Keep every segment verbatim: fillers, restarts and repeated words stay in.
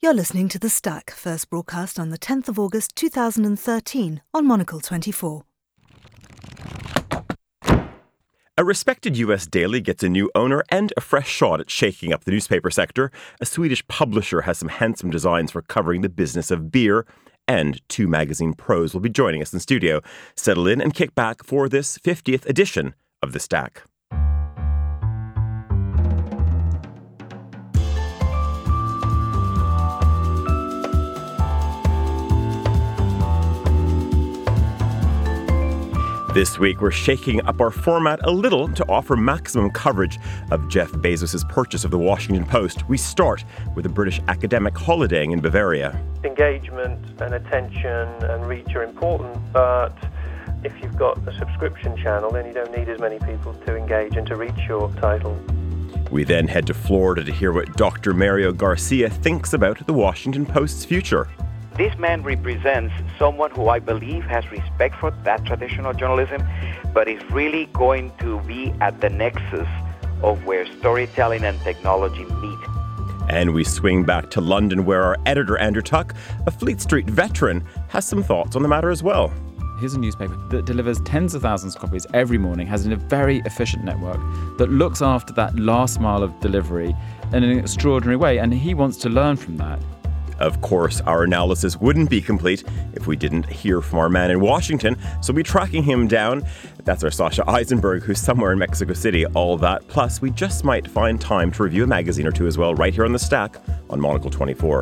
You're listening to The Stack, first broadcast on the tenth of August two thousand thirteen on Monocle twenty-four. A respected U S daily gets a new owner and a fresh shot at shaking up the newspaper sector. A Swedish publisher has some handsome designs for covering the business of beer. And two magazine pros will be joining us in studio. Settle in and kick back for this fiftieth edition of The Stack. This week, we're shaking up our format a little to offer maximum coverage of Jeff Bezos' purchase of the Washington Post. We start with a British academic holidaying in Bavaria. Engagement and attention and reach are important, but if you've got a subscription channel, then you don't need as many people to engage and to reach your title. We then head to Florida to hear what Doctor Mario Garcia thinks about the Washington Post's future. This man represents someone who I believe has respect for that traditional journalism, but is really going to be at the nexus of where storytelling and technology meet. And we swing back to London, where our editor, Andrew Tuck, a Fleet Street veteran, has some thoughts on the matter as well. Here's a newspaper that delivers tens of thousands of copies every morning, has a very efficient network that looks after that last mile of delivery in an extraordinary way, and he wants to learn from that. Of course, our analysis wouldn't be complete if we didn't hear from our man in Washington, so we'll be tracking him down. That's our Sasha Eisenberg, who's somewhere in Mexico City. All that, plus we just might find time to review a magazine or two as well, right here on The Stack on Monocle twenty-four.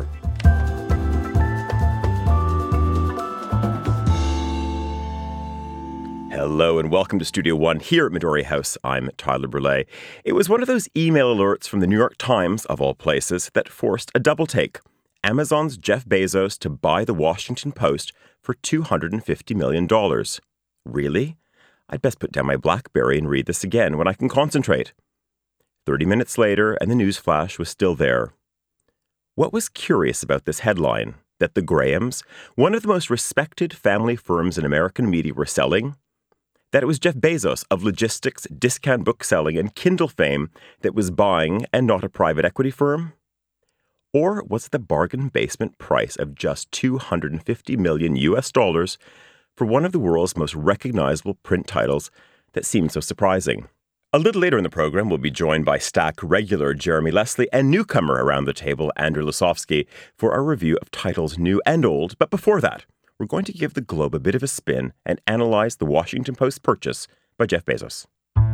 Hello and welcome to Studio One here at Midori House. I'm Tyler Brûlé. It was one of those email alerts from the New York Times, of all places, that forced a double take. Amazon's Jeff Bezos to buy the Washington Post for two hundred fifty million dollars. Really? I'd best put down my BlackBerry and read this again when I can concentrate. Thirty minutes later, and the news flash was still there. What was curious about this headline? That the Grahams, one of the most respected family firms in American media, were selling? That it was Jeff Bezos of logistics, discount book selling, and Kindle fame that was buying and not a private equity firm? Or was it the bargain basement price of just two hundred fifty million U S dollars for one of the world's most recognizable print titles that seemed so surprising? A little later in the program, we'll be joined by Stack regular Jeremy Leslie and newcomer around the table, Andrew Lasofsky, for our review of titles new and old. But before that, we're going to give the globe a bit of a spin and analyze the Washington Post purchase by Jeff Bezos.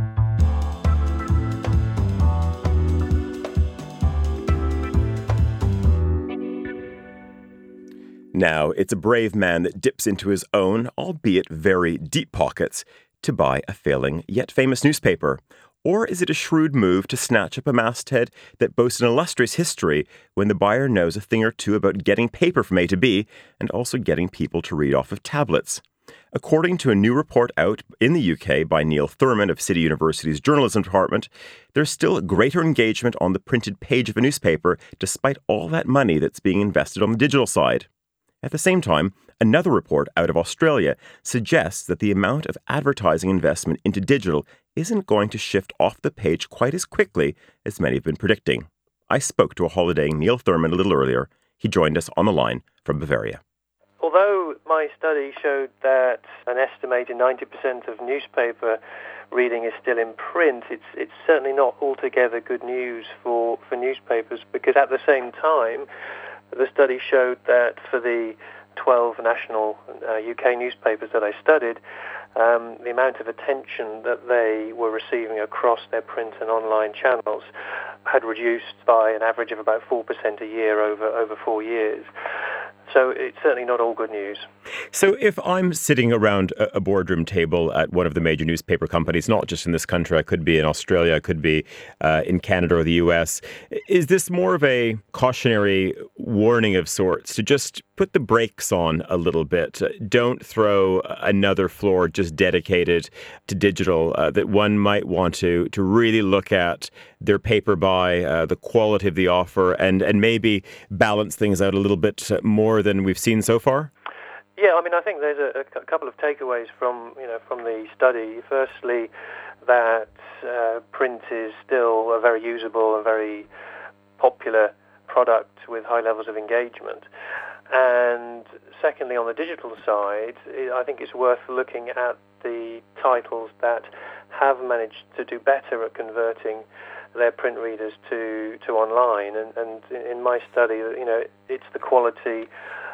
Now, it's a brave man that dips into his own, albeit very deep pockets, to buy a failing yet famous newspaper. Or is it a shrewd move to snatch up a masthead that boasts an illustrious history when the buyer knows a thing or two about getting paper from A to B and also getting people to read off of tablets? According to a new report out in the U K by Neil Thurman of City University's journalism department, there's still greater engagement on the printed page of a newspaper despite all that money that's being invested on the digital side. At the same time, another report out of Australia suggests that the amount of advertising investment into digital isn't going to shift off the page quite as quickly as many have been predicting. I spoke to a holidaying Neil Thurman a little earlier. He joined us on the line from Bavaria. Although my study showed that an estimated ninety percent of newspaper reading is still in print, it's it's certainly not altogether good news for, for newspapers, because at the same time, the study showed that for the twelve national uh, U K newspapers that I studied, um, the amount of attention that they were receiving across their print and online channels had reduced by an average of about four percent a year over, over four years. So it's certainly not all good news. So if I'm sitting around a boardroom table at one of the major newspaper companies, not just in this country, I could be in Australia, I could be uh, in Canada or the U S, is this more of a cautionary warning of sorts to just put the brakes on a little bit? Don't throw another floor just dedicated to digital, uh, that one might want to to really look at their paper buy, uh, the quality of the offer, and, and maybe balance things out a little bit more than we've seen so far? Yeah, I mean, I think there's a, a couple of takeaways from, you know, from the study. Firstly, that uh, print is still a very usable and very popular product with high levels of engagement. And secondly, on the digital side, I think it's worth looking at the titles that have managed to do better at converting their print readers to, to online. And, and in my study, you know, it's the quality,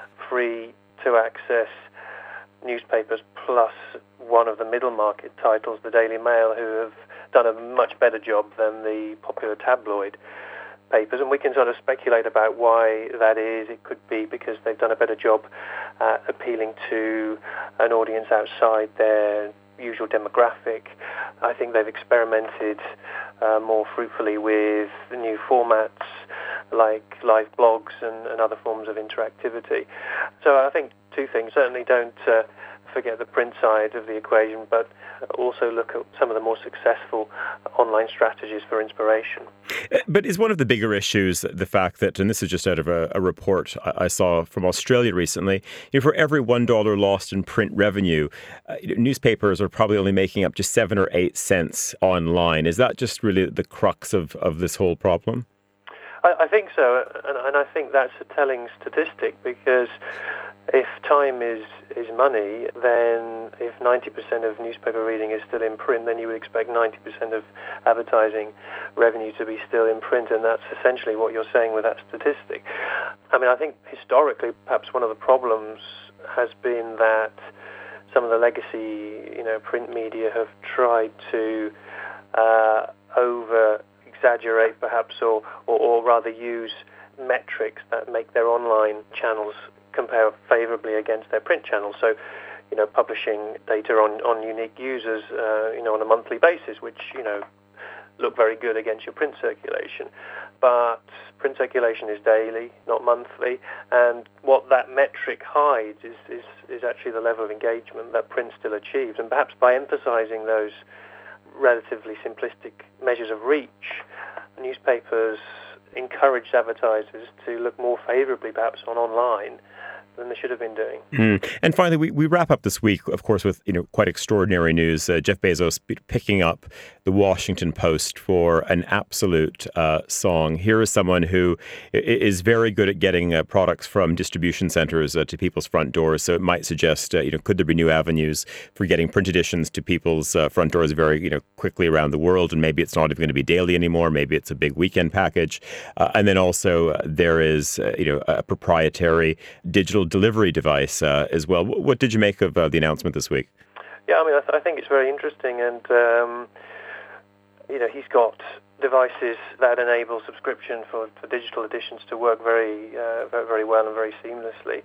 free to access newspapers plus one of the middle market titles, the Daily Mail, who have done a much better job than the popular tabloid papers. And we can sort of speculate about why that is. It could be because they've done a better job at appealing to an audience outside their usual demographic. I think they've experimented uh, more fruitfully with new formats like live blogs and, and other forms of interactivity. So I think two things. Certainly don't uh, forget the print side of the equation, but also look at some of the more successful online strategies for inspiration. But is one of the bigger issues the fact that, and this is just out of a, a report I saw from Australia recently, you know, for every one dollar lost in print revenue, uh, newspapers are probably only making up just seven or eight cents online. Is that just really the crux of, of this whole problem? I, I think so, and, and I think that's a telling statistic, because if time is, is money, then if ninety percent of newspaper reading is still in print, then you would expect ninety percent of advertising revenue to be still in print, and that's essentially what you're saying with that statistic. I mean, I think historically, perhaps one of the problems has been that some of the legacy, you know, print media have tried to uh, over exaggerate perhaps, or, or, or rather use metrics that make their online channels compare favorably against their print channels. So, you know, publishing data on, on unique users, uh, you know, on a monthly basis, which, you know, look very good against your print circulation. But print circulation is daily, not monthly, and what that metric hides is, is, is actually the level of engagement that print still achieves. And perhaps by emphasizing those relatively simplistic measures of reach, newspapers encouraged advertisers to look more favorably perhaps on online than they should have been doing. Mm. And finally, we, we wrap up this week, of course, with you know quite extraordinary news. Uh, Jeff Bezos picking up the Washington Post for an absolute uh, song. Here is someone who is very good at getting uh, products from distribution centers uh, to people's front doors. So it might suggest, uh, you know, could there be new avenues for getting print editions to people's uh, front doors very, you know, quickly around the world? And maybe it's not even going to be daily anymore. Maybe it's a big weekend package. Uh, and then also uh, there is, uh, you know, a proprietary digital delivery device uh, as well. What did you make of uh, the announcement this week? Yeah, I mean, I, th- I think it's very interesting, and um, you know, he's got devices that enable subscription for, for digital editions to work very, uh, very, very well and very seamlessly.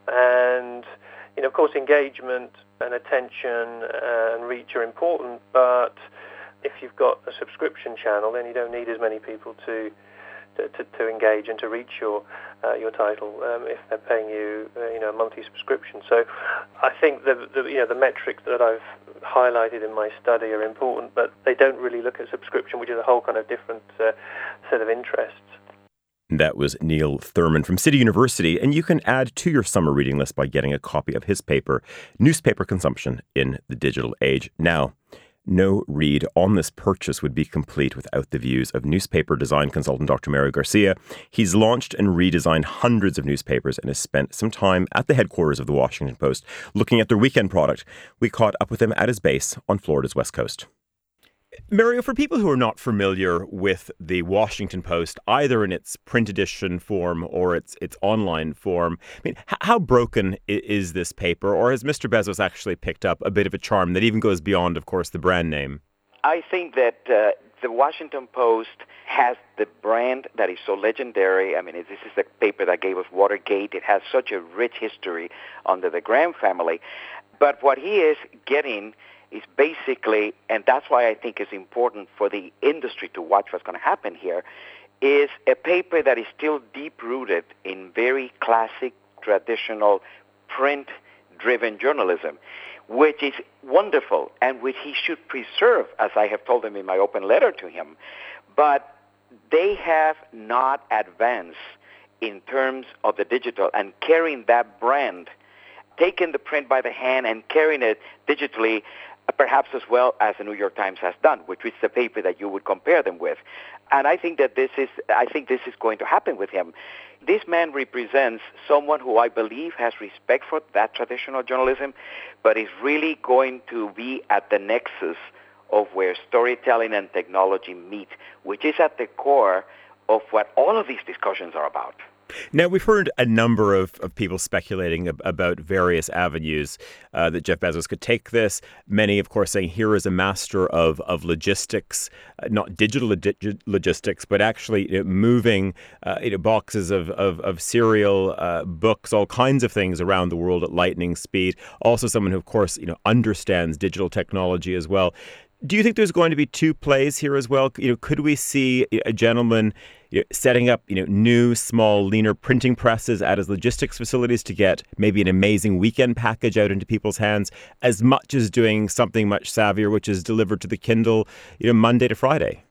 And you know, of course, engagement and attention and reach are important, but if you've got a subscription channel, then you don't need as many people to To, to, to engage and to reach your uh, your title um, if they're paying you uh, you know a monthly subscription. So I think the, the you know the metrics that I've highlighted in my study are important, but they don't really look at subscription, which is a whole kind of different uh, set of interests. That was Neil Thurman from City University, and you can add to your summer reading list by getting a copy of his paper, Newspaper Consumption in the Digital Age. Now, no read on this purchase would be complete without the views of newspaper design consultant Doctor Mario Garcia. He's launched and redesigned hundreds of newspapers and has spent some time at the headquarters of the Washington Post looking at their weekend product. We caught up with him at his base on Florida's West Coast. Mario, for people who are not familiar with the Washington Post, either in its print edition form or its its online form, I mean, h- how broken is this paper, or has Mister Bezos actually picked up a bit of a charm that even goes beyond, of course, the brand name? I think that uh, the Washington Post has the brand that is so legendary. I mean, this is the paper that gave us Watergate. It has such a rich history under the Graham family. But what he is getting is basically, and that's why I think it's important for the industry to watch what's going to happen here, is a paper that is still deep-rooted in very classic, traditional, print-driven journalism, which is wonderful and which he should preserve, as I have told him in my open letter to him. But they have not advanced in terms of the digital and carrying that brand, taking the print by the hand and carrying it digitally. perhaps as well as the New York Times has done, which is the paper that you would compare them with. And I think that this is, I think this is going to happen with him. This man represents someone who I believe has respect for that traditional journalism, but is really going to be at the nexus of where storytelling and technology meet, which is at the core of what all of these discussions are about. Now, we've heard a number of, of people speculating ab- about various avenues uh, that Jeff Bezos could take this. Many, of course, saying here is a master of, of logistics, uh, not digital log- logistics, but actually you know, moving uh, you know, boxes of, of, of cereal, uh, books, all kinds of things around the world at lightning speed. Also someone who, of course, you know, understands digital technology as well. Do you think there's going to be two plays here as well? You know, could we see a gentleman you know, setting up, you know, new, small, leaner printing presses at his logistics facilities to get maybe an amazing weekend package out into people's hands, as much as doing something much savvier, which is delivered to the Kindle, you know, Monday to Friday?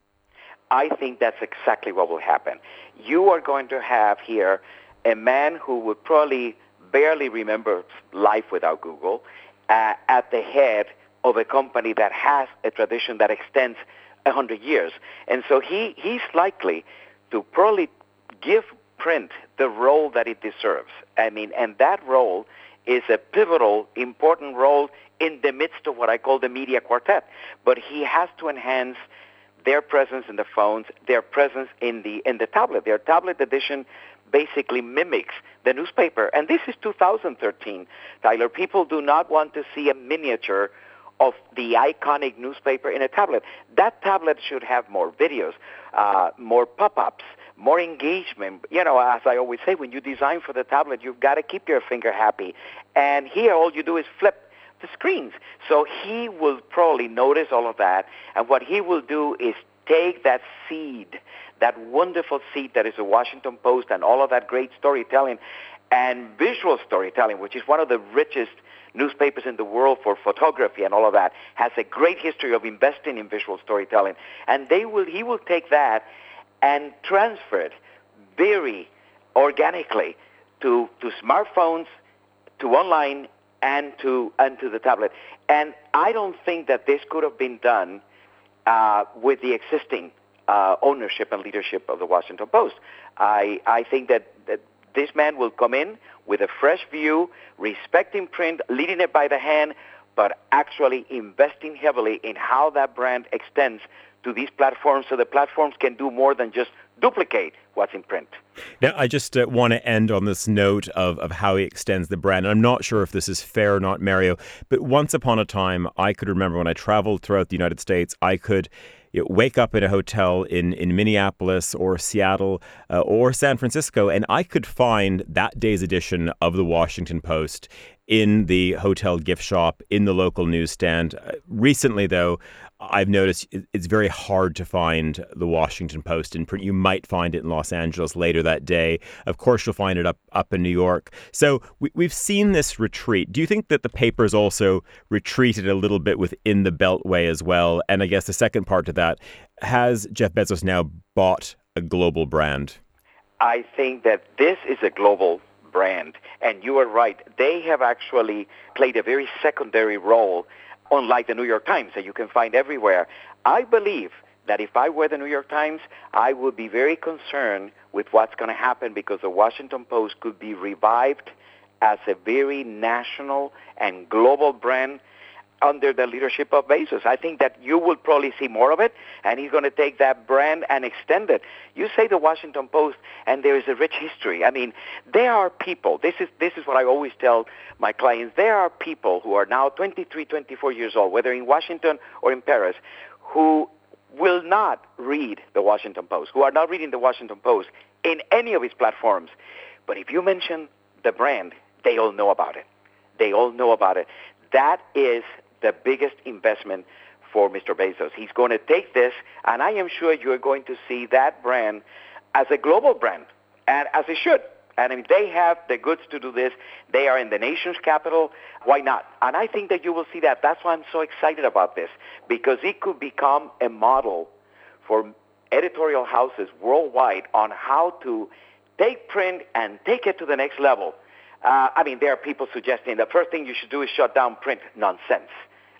I think that's exactly what will happen. You are going to have here a man who would probably barely remember life without Google uh, at the head of a company that has a tradition that extends one hundred years. And so he, he's likely to probably give print the role that it deserves. I mean, and that role is a pivotal, important role in the midst of what I call the media quartet. But he has to enhance their presence in the phones, their presence in the in the tablet. Their tablet edition basically mimics the newspaper. And this is two thousand thirteen, Tyler. People do not want to see a miniature of the iconic newspaper in a tablet. That tablet should have more videos, uh, more pop-ups, more engagement. You know, as I always say, when you design for the tablet, you've got to keep your finger happy. And here, all you do is flip the screens. So he will probably notice all of that, and what he will do is take that seed, that wonderful seed that is the Washington Post and all of that great storytelling and visual storytelling, which is one of the richest newspapers in the world for photography and all of that, has a great history of investing in visual storytelling. And they will, he will take that and transfer it very organically to, to smartphones, to online, and to, and to the tablet. And I don't think that this could have been done uh, with the existing uh, ownership and leadership of the Washington Post. I, I think that, that this man will come in with a fresh view, respecting print, leading it by the hand, but actually investing heavily in how that brand extends to these platforms so the platforms can do more than just duplicate what's in print. Now, I just uh, want to end on this note of, of how he extends the brand. I'm not sure if this is fair or not, Mario, but once upon a time, I could remember when I traveled throughout the United States, I could you know, wake up in a hotel in, in Minneapolis or Seattle uh, or San Francisco, and I could find that day's edition of the Washington Post in the hotel gift shop, in the local newsstand. Uh, recently, though, I've noticed it's very hard to find the Washington Post in print. You might find it in Los Angeles later that day. Of course, you'll find it up, up in New York. So we, we've seen this retreat. Do you think that the paper's also retreated a little bit within the Beltway as well? And I guess the second part to that, has Jeff Bezos now bought a global brand? I think that this is a global brand. And you are right. They have actually played a very secondary role, unlike the New York Times that you can find everywhere. I believe that if I were the New York Times, I would be very concerned with what's going to happen, because the Washington Post could be revived as a very national and global brand under the leadership of Bezos. I think that you will probably see more of it, and he's going to take that brand and extend it. You say the Washington Post, and there is a rich history. I mean, there are people, this is this is what I always tell my clients, there are people who are now twenty-three, twenty-four years old, whether in Washington or in Paris, who will not read the Washington Post, who are not reading the Washington Post in any of its platforms. But if you mention the brand, they all know about it. They all know about it. That is the biggest investment for Mister Bezos. He's going to take this, and I am sure you're going to see that brand as a global brand, and as it should. And I mean, they have the goods to do this. They are in the nation's capital. Why not? And I think that you will see that. That's why I'm so excited about this, because it could become a model for editorial houses worldwide on how to take print and take it to the next level. Uh, I mean, there are people suggesting the first thing you should do is shut down print. Nonsense.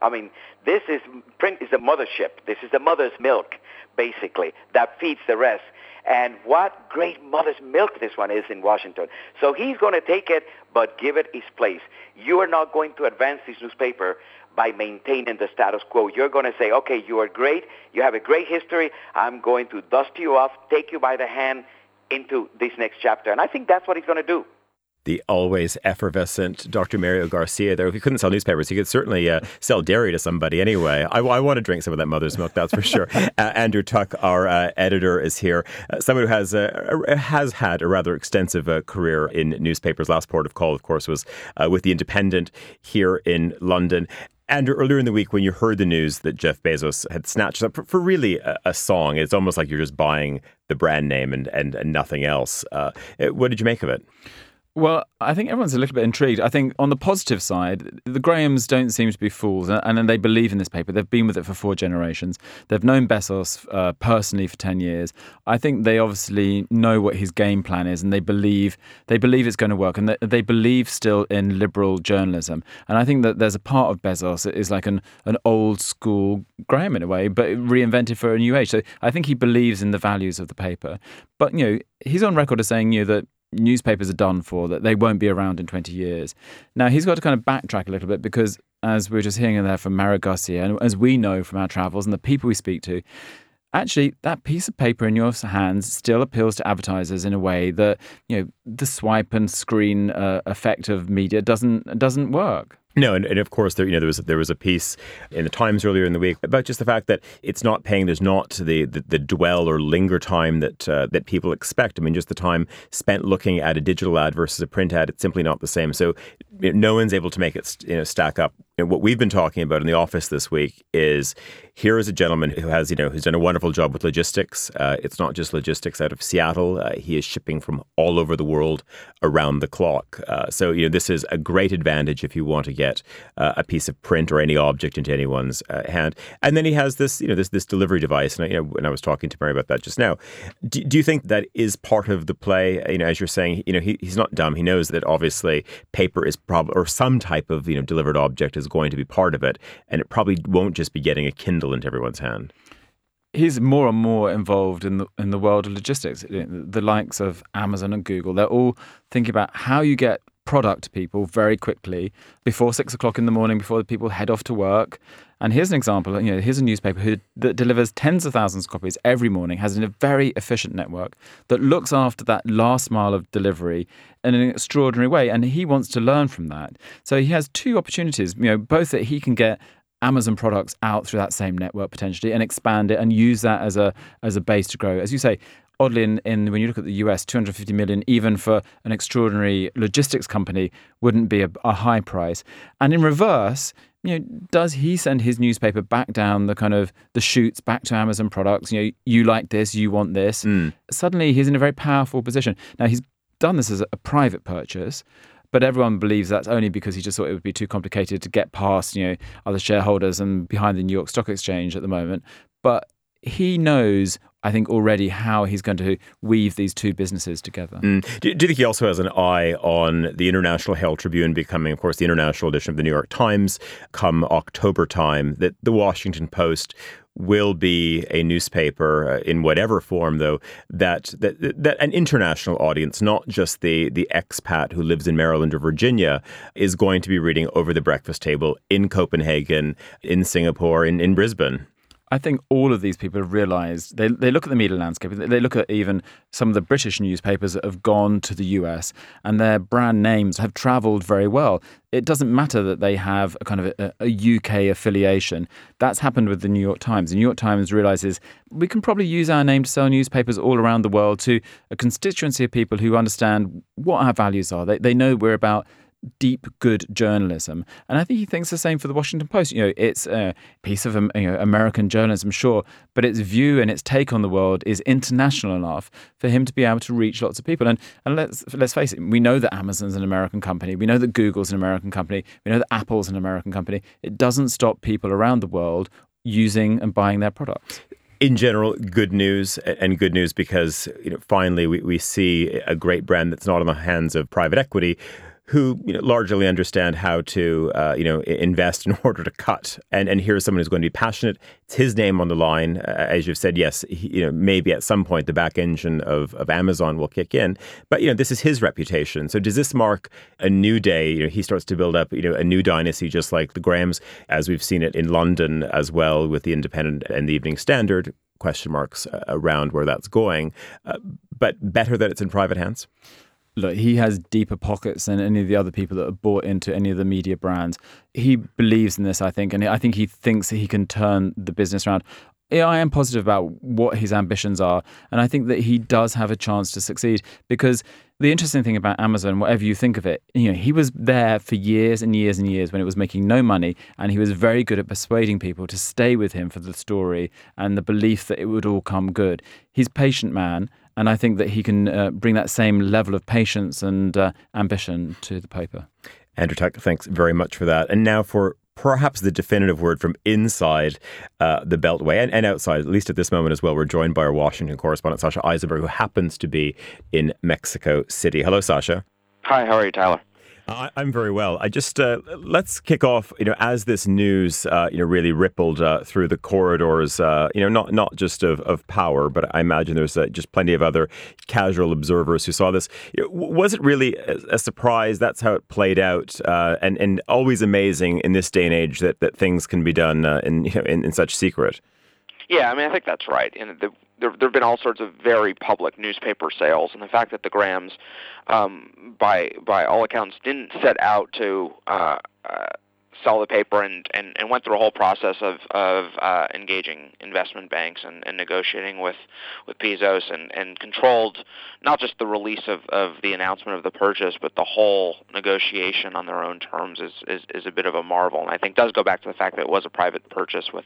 I mean, this is, print is the mothership. This is the mother's milk, basically, that feeds the rest. And what great mother's milk this one is in Washington. So he's going to take it, but give it its place. You are not going to advance this newspaper by maintaining the status quo. You're going to say, okay, you are great. You have a great history. I'm going to dust you off, take you by the hand into this next chapter. And I think that's what he's going to do. The always effervescent Doctor Mario Garcia there. If he couldn't sell newspapers, he could certainly uh, sell dairy to somebody anyway. I, I want to drink some of that mother's milk, that's for sure. uh, Andrew Tuck, our uh, editor, is here. Uh, someone who has uh, has had a rather extensive uh, career in newspapers. Last port of call, of course, was uh, with The Independent here in London. Andrew, earlier in the week when you heard the news that Jeff Bezos had snatched up for, for really a, a song, it's almost like you're just buying the brand name and, and, and nothing else. Uh, what did you make of it? Well, I think everyone's a little bit intrigued. I think on the positive side, the Grahams don't seem to be fools, and, and they believe in this paper. They've been with it for four generations. They've known Bezos uh, personally for ten years. I think they obviously know what his game plan is, and they believe they believe it's going to work, and they, they believe still in liberal journalism. And I think that there's a part of Bezos that is like an, an old school Graham in a way, but reinvented for a new age. So I think he believes in the values of the paper. But, you know, he's on record as saying, you know, that newspapers are done for, that they won't be around in twenty years. Now, he's got to kind of backtrack a little bit because, as we were just hearing there from Mario Garcia, and as we know from our travels and the people we speak to, actually, that piece of paper in your hands still appeals to advertisers in a way that, you know, the swipe and screen uh, effect of media doesn't doesn't work. No, and, and of course, there you know there was there was a piece in the Times earlier in the week about just the fact that it's not paying. There's not the the, the dwell or linger time that uh, that people expect. I mean, just the time spent looking at a digital ad versus a print ad, it's simply not the same. So you know, no one's able to make it you know stack up. You know, what we've been talking about in the office this week is here is a gentleman who has you know who's done a wonderful job with logistics. Uh, it's not just logistics out of Seattle. Uh, he is shipping from all over the world around the clock. Uh, so you know this is a great advantage if you want to get get uh, a piece of print or any object into anyone's uh, hand. And then he has this, you know, this this delivery device. And I, you know, when I was talking to Mary about that just now, do, do you think that is part of the play? You know, as you're saying, you know, he, he's not dumb. He knows that obviously paper is probably, or some type of, you know, delivered object is going to be part of it, and it probably won't just be getting a Kindle into everyone's hand. He's more and more involved in the in the world of logistics. The likes of Amazon and Google, they're all thinking about how you get product to people very quickly before six o'clock in the morning, before the people head off to work. And here's an example. You know, here's a newspaper who, that delivers tens of thousands of copies every morning, has a very efficient network that looks after that last mile of delivery in an extraordinary way. And he wants to learn from that. So he has two opportunities, you know, both that he can get Amazon products out through that same network potentially and expand it and use that as a as a base to grow. As you say, oddly, in, in when you look at the U S, two hundred fifty million, even for an extraordinary logistics company, wouldn't be a, a high price. And in reverse, you know, does he send his newspaper back down the kind of the chutes back to Amazon products? You know, you like this, you want this. Mm. Suddenly, he's in a very powerful position. Now, he's done this as a, a private purchase. But everyone believes that's only because he just thought it would be too complicated to get past, you know, other shareholders and behind the New York Stock Exchange at the moment. But he knows, I think, already how he's going to weave these two businesses together. Mm. Do, do you think he also has an eye on the International Herald Tribune becoming, of course, the international edition of the New York Times come October time, that the Washington Post will be a newspaper uh, in whatever form, though, that, that that an international audience, not just the the expat who lives in Maryland or Virginia, is going to be reading over the breakfast table in Copenhagen, in Singapore, in, in Brisbane? I think all of these people have realised, they they look at the media landscape, they look at even some of the British newspapers that have gone to the U S and their brand names have travelled very well. It doesn't matter that they have a kind of a, a U K affiliation. That's happened with the New York Times. The New York Times realises we can probably use our name to sell newspapers all around the world to a constituency of people who understand what our values are. They, they know we're about deep, good journalism. And I think he thinks the same for the Washington Post. You know, it's a piece of you know, American journalism, sure, but its view and its take on the world is international enough for him to be able to reach lots of people. And and let's let's face it, we know that Amazon's an American company. We know that Google's an American company. We know that Apple's an American company. It doesn't stop people around the world using and buying their products. In general, good news, and good news because you know finally we, we see a great brand that's not in the hands of private equity, who you know, largely understand how to uh, you know invest in order to cut. And and here's someone who's going to be passionate. It's his name on the line. Uh, as you've said, yes, he, you know maybe at some point the back engine of, of Amazon will kick in. But you know this is his reputation. So does this mark a new day? You know he starts to build up you know a new dynasty, just like the Grahams, as we've seen it in London as well with the Independent and the Evening Standard. Question marks uh, around where that's going. Uh, but better that it's in private hands? Look, he has deeper pockets than any of the other people that have bought into any of the media brands. He believes in this, I think, and I think he thinks that he can turn the business around. Yeah, I am positive about what his ambitions are, and I think that he does have a chance to succeed, because the interesting thing about Amazon, whatever you think of it, you know, he was there for years and years and years when it was making no money, and he was very good at persuading people to stay with him for the story and the belief that it would all come good. He's a patient man, and I think that he can uh, bring that same level of patience and uh, ambition to the paper. Andrew Tuck, thanks very much for that. And now for perhaps the definitive word from inside uh, the Beltway and, and outside, at least at this moment as well. We're joined by our Washington correspondent, Sasha Eisenberg, who happens to be in Mexico City. Hello, Sasha. Hi, how are you, Tyler? Uh, I'm very well. I just uh, let's kick off. You know, as this news, uh, you know, really rippled uh, through the corridors. Uh, you know, not not just of, of Power, but I imagine there's uh, just plenty of other casual observers who saw this. You know, was it really a, a surprise? That's how it played out, uh, and and always amazing in this day and age that, that things can be done uh, in, you know, in in such secret. Yeah, I mean, I think that's right. And the, there, there have been all sorts of very public newspaper sales, and the fact that the Grahams, um, by by all accounts, didn't set out to uh, uh, sell the paper and, and, and went through a whole process of of uh, engaging investment banks and, and negotiating with with Bezos and, and controlled not just the release of, of the announcement of the purchase, but the whole negotiation on their own terms is, is, is a bit of a marvel. And I think does go back to the fact that it was a private purchase with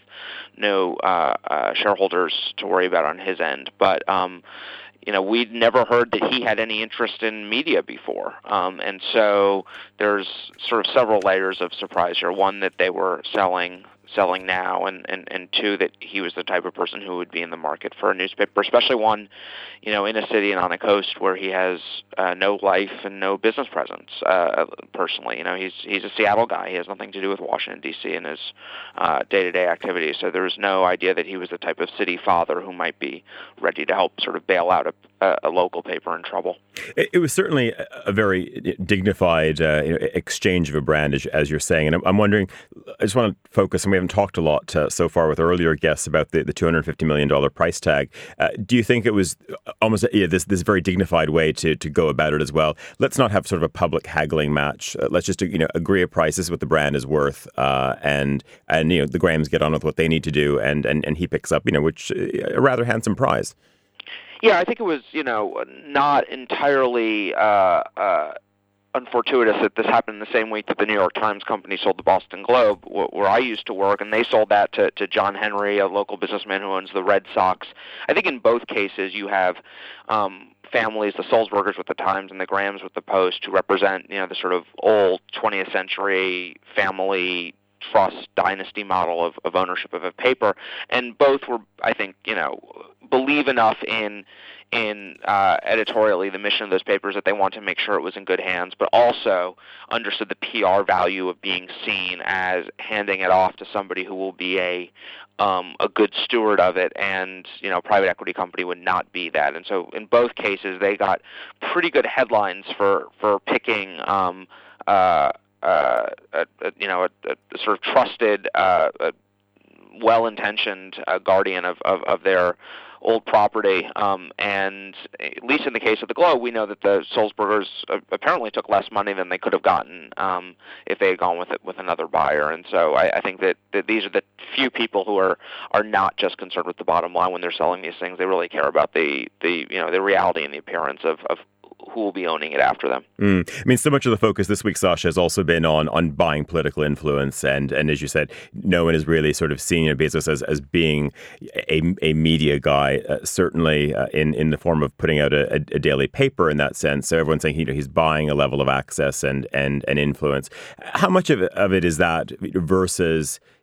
no uh, uh, shareholders to worry about on his end. But um, you know, we'd never heard that he had any interest in media before. Um, and so there's sort of several layers of surprise here. One, that they were selling selling now, and, and, and two, that he was the type of person who would be in the market for a newspaper, especially one, you know, in a city and on a coast where he has uh, no life and no business presence uh, personally. You know, he's he's a Seattle guy. He has nothing to do with Washington, D C and his uh, day-to-day activities. So there's no idea that he was the type of city father who might be ready to help sort of bail out a, a, a local paper in trouble. It, it was certainly a very dignified uh, you know, exchange of a brand, as, as you're saying. And I'm, I'm wondering, I just want to focus, and we haven't talked a lot uh, so far with earlier guests about the, the two hundred fifty million dollars price tag. Uh, do you think it was almost yeah, this this very dignified way to, to go about it as well? Let's not have sort of a public haggling match. Uh, let's just you know agree a price. This is what the brand is worth, uh, and and you know the Grahams get on with what they need to do, and and, and he picks up you know which a rather handsome prize. Yeah, I think it was, you know, not entirely uh, uh, unfortuitous that this happened in the same week that the New York Times company sold the Boston Globe, where I used to work, and they sold that to, to John Henry, a local businessman who owns the Red Sox. I think in both cases you have um, families, the Sulzbergers with the Times and the Grahams with the Post, who represent, you know, the sort of old twentieth century family trust dynasty model of, of ownership of a paper, and both were, I think, you know, believe enough in in uh, editorially the mission of those papers that they want to make sure it was in good hands, but also understood the P R value of being seen as handing it off to somebody who will be a um, a good steward of it, and you know, a private equity company would not be that. And so, in both cases, they got pretty good headlines for for picking. Um, uh, Uh, a, a, you know, a, a sort of trusted, uh, a well-intentioned uh, guardian of, of, of their old property. Um, and at least in the case of the Globe, we know that the Sulzbergers apparently took less money than they could have gotten um, if they had gone with it with another buyer. And so I, I think that, that these are the few people who are, are not just concerned with the bottom line when they're selling these things. They really care about the, the you know the reality and the appearance of, of who will be owning it after them. Mm. I mean, so much of the focus this week, Sasha, has also been on on buying political influence. And and as you said, no one is really sort of seeing Bezos as, as being a, a media guy, uh, certainly uh, in, in the form of putting out a, a daily paper in that sense. So everyone's saying you know, he's buying a level of access and, and, and influence. How much of it, of it is that versus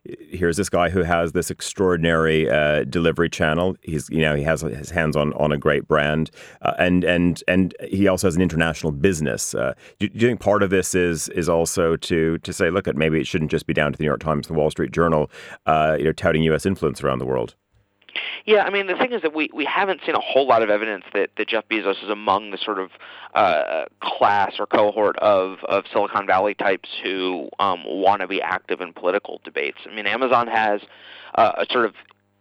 here's this guy who has this extraordinary uh, delivery channel. He's, you know, he has his hands on, on a great brand, uh, and and and he also has an international business. Uh, do, do you think part of this is is also to to say, look, at maybe it shouldn't just be down to the New York Times, the Wall Street Journal, uh, you know, touting U S influence around the world? Yeah, I mean, the thing is that we, we haven't seen a whole lot of evidence that, that Jeff Bezos is among the sort of uh, class or cohort of, of Silicon Valley types who um, want to be active in political debates. I mean, Amazon has uh, a sort of,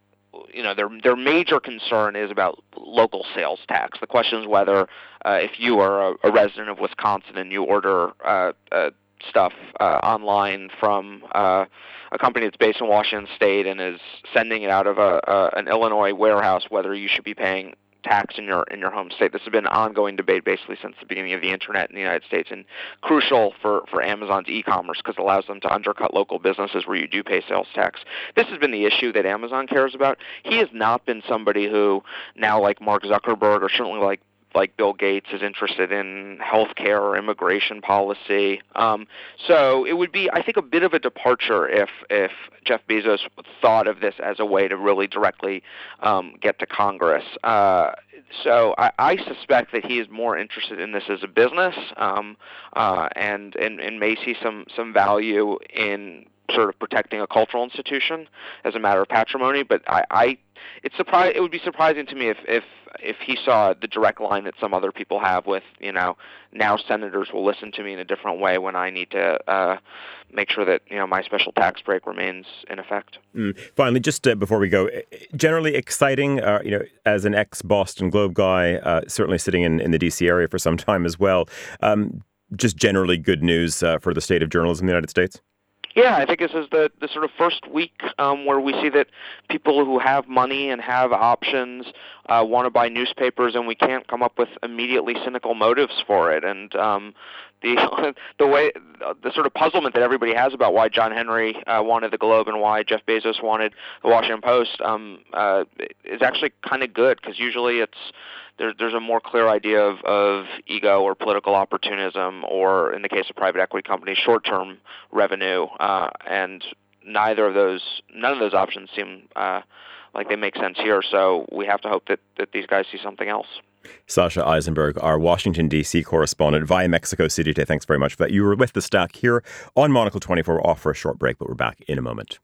you know, their their major concern is about local sales tax. The question is whether uh, if you are a, a resident of Wisconsin and you order uh, uh, stuff uh, online from uh, a company that's based in Washington State and is sending it out of a, a, an Illinois warehouse, whether you should be paying tax in your in your home state. This has been an ongoing debate basically since the beginning of the internet in the United States, and crucial for, for Amazon's e-commerce because it allows them to undercut local businesses where you do pay sales tax. This has been the issue that Amazon cares about. He has not been somebody who now, like Mark Zuckerberg or certainly like like Bill Gates, is interested in healthcare or immigration policy. Um, so it would be, I think, a bit of a departure if if Jeff Bezos thought of this as a way to really directly um, get to Congress. Uh, so I, I suspect that he is more interested in this as a business um, uh, and, and and may see some some value in sort of protecting a cultural institution as a matter of patrimony. But I, I it's surpri- it would be surprising to me if, if if he saw the direct line that some other people have with, you know, now senators will listen to me in a different way when I need to uh, make sure that, you know, my special tax break remains in effect. Mm. Finally, just uh, before we go, generally exciting, uh, you know, as an ex-Boston Globe guy, uh, certainly sitting in, in the D C area for some time as well, um, just generally good news uh, for the state of journalism in the United States? Yeah, I think this is the, the sort of first week um, where we see that people who have money and have options uh, want to buy newspapers, and we can't come up with immediately cynical motives for it. And um, the the way the sort of puzzlement that everybody has about why John Henry uh, wanted the Globe and why Jeff Bezos wanted the Washington Post um, uh, is actually kind of good, because usually it's There, there's a more clear idea of, of ego or political opportunism, or in the case of private equity companies, short-term revenue, uh, and neither of those, none of those options seem uh, like they make sense here. So we have to hope that, that these guys see something else. Sasha Eisenberg, our Washington, D C correspondent via Mexico City today. Thanks very much for that. You were with The Stack here on Monocle twenty-four. We're off for a short break, but we're back in a moment.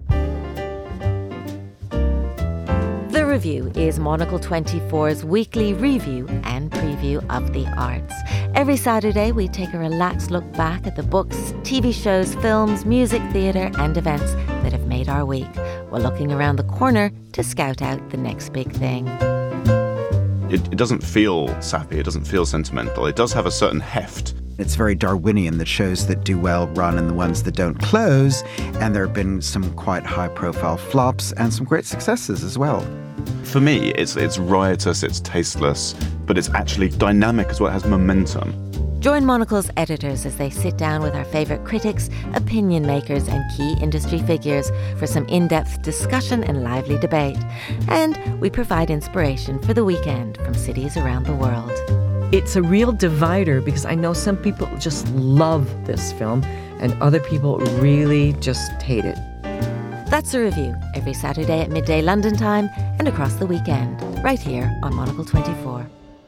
The Review is Monocle twenty-four's weekly review and preview of the arts. Every Saturday, we take a relaxed look back at the books, T V shows, films, music, theatre, and events that have made our week, while looking around the corner to scout out the next big thing. It, it doesn't feel sappy, it doesn't feel sentimental, it does have a certain heft. It's very Darwinian, the shows that do well run and the ones that don't close, and there have been some quite high-profile flops and some great successes as well. For me, it's it's riotous, it's tasteless, but it's actually dynamic as well, it has momentum. Join Monocle's editors as they sit down with our favourite critics, opinion makers and key industry figures for some in-depth discussion and lively debate. And we provide inspiration for the weekend from cities around the world. It's a real divider, because I know some people just love this film and other people really just hate it. That's The Review, every Saturday at midday London time and across the weekend, right here on Monocle twenty-four.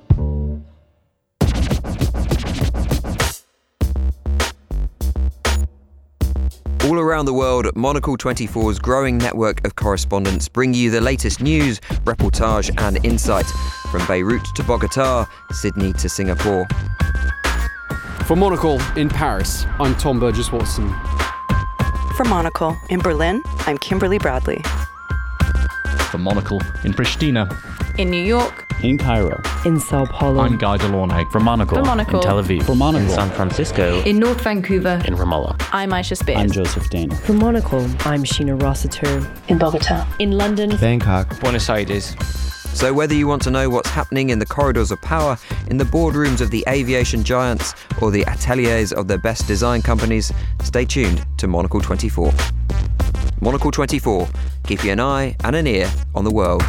All around the world, Monocle twenty-four's growing network of correspondents bring you the latest news, reportage and insight from Beirut to Bogota, Sydney to Singapore. For Monocle in Paris, I'm Tom Burgess-Watson. For Monocle in Berlin, I'm Kimberly Bradley. For Monocle in Pristina. In New York. In Cairo. In Sao Paulo. I'm Guy Delorme. For Monocle. For Monocle. In Tel Aviv. For Monocle. In San Francisco. In North Vancouver. In Ramallah. I'm Aisha Spears. I'm Joseph Dana. For Monocle, I'm Sheena Rossiter. In Bogota. In London. Bangkok. Buenos Aires. So whether you want to know what's happening in the corridors of power, in the boardrooms of the aviation giants, or the ateliers of the best design companies, stay tuned to Monocle twenty-four. Monocle twenty-four, keep you an eye and an ear on the world.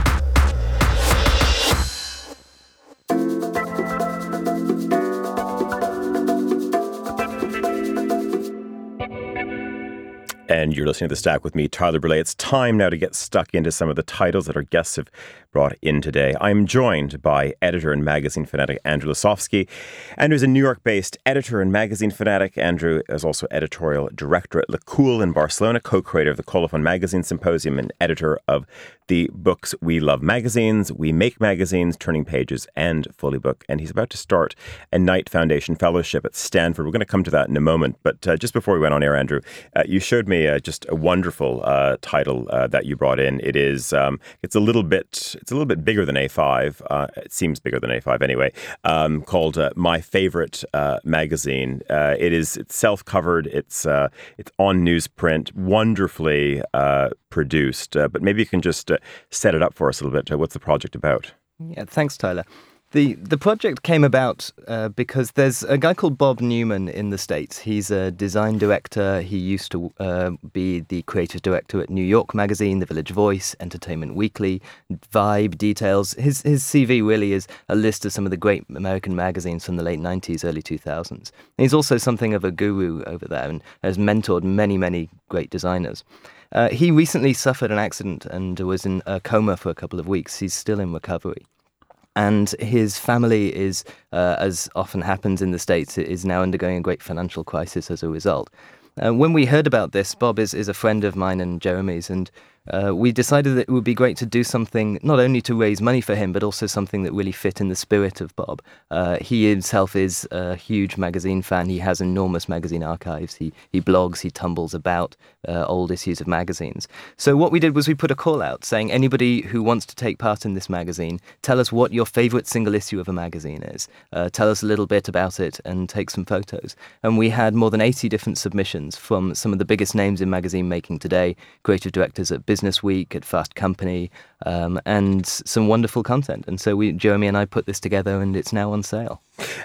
And you're listening to The Stack with me, Tyler Brûlé. It's time now to get stuck into some of the titles that our guests have brought in today. I'm joined by editor and magazine fanatic Andrew Lasofsky. Andrew is a New York-based editor and magazine fanatic. Andrew is also editorial director at Le Cool in Barcelona, co-creator of the Colophon Magazine Symposium and editor of the books We Love Magazines, We Make Magazines, Turning Pages, and Fully Book. And he's about to start a Knight Foundation Fellowship at Stanford. We're going to come to that in a moment. But uh, just before we went on air, Andrew, uh, you showed me uh, just a wonderful uh, title uh, that you brought in. It is, um, it's a little bit, it's a little bit bigger than A five. Uh, it seems bigger than A five anyway. Um, called uh, My Favorite uh, Magazine. Uh, it is it's self-covered. It's uh, it's on newsprint. Wonderfully uh, produced. Uh, but maybe you can just uh, set it up for us a little bit. Uh, what's the project about? Yeah, thanks, Tyler. The the project came about uh, because there's a guy called Bob Newman in the States. He's a design director. He used to uh, be the creative director at New York Magazine, The Village Voice, Entertainment Weekly, Vibe, Details. His his C V really is a list of some of the great American magazines from the late nineties, early two thousands. He's also something of a guru over there and has mentored many, many great designers. Uh, he recently suffered an accident and was in a coma for a couple of weeks. He's still in recovery. And his family is, uh, as often happens in the States, is now undergoing a great financial crisis as a result. Uh, when we heard about this, Bob is, is a friend of mine and Jeremy's, and uh, we decided that it would be great to do something not only to raise money for him, but also something that really fit in the spirit of Bob. Uh, he himself is a huge magazine fan. He has enormous magazine archives. He he blogs, he tumbles about uh, old issues of magazines. So what we did was we put a call out saying, anybody who wants to take part in this magazine, tell us what your favorite single issue of a magazine is. Uh, tell us a little bit about it and take some photos. And we had more than eighty different submissions from some of the biggest names in magazine making today, creative directors at Business Week, at Fast Company, um, and some wonderful content. And so we, Jeremy and I put this together, and it's now on sale.